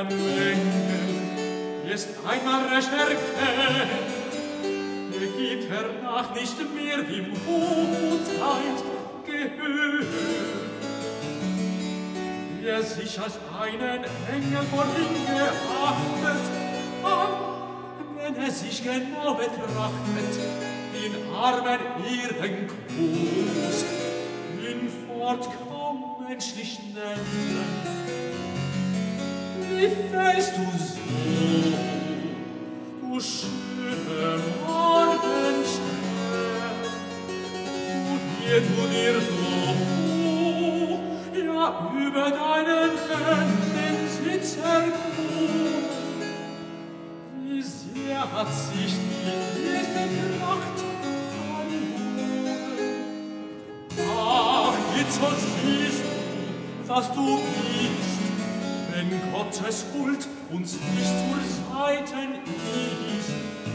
Menge ist einmal recht erkennt, der gibt hernach nicht mehr dem Hochmutseid Gehör. Wer sich als einen Engel vor ihm geachtet, wenn sich genau betrachtet, den armen Erdengroß, ihn fort kaum menschlich nennen. Wie fällst du so, du schöne Morgenstern, du dir so hoch, ja über deinen Händen sitzt erhoben. Wie sehr hat sich die erste Pracht verloren. Ach, jetzt siehst du, was du bist, wenn Gottes Huld uns nicht zur Seiten ist.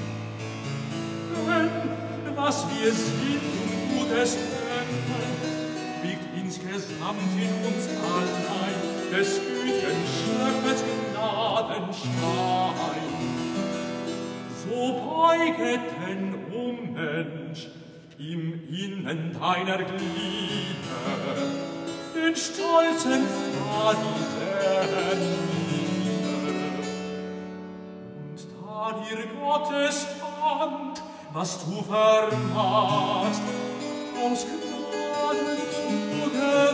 Denn was wir sind und Gutes können, wiegt insgesamt in uns allein des gütigen Schöpfers Gnadenschein. So beuget denn, o Mensch, im Innen deiner Glieder den stolzen Pfad dieser Liebe. Und da dir Gottes Hand, was du vermagst, aus Gnaden zugewandt,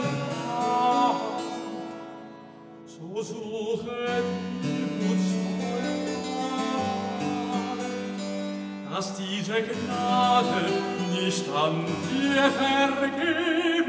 so suche die dass diese Gnade nicht an dir vergeht,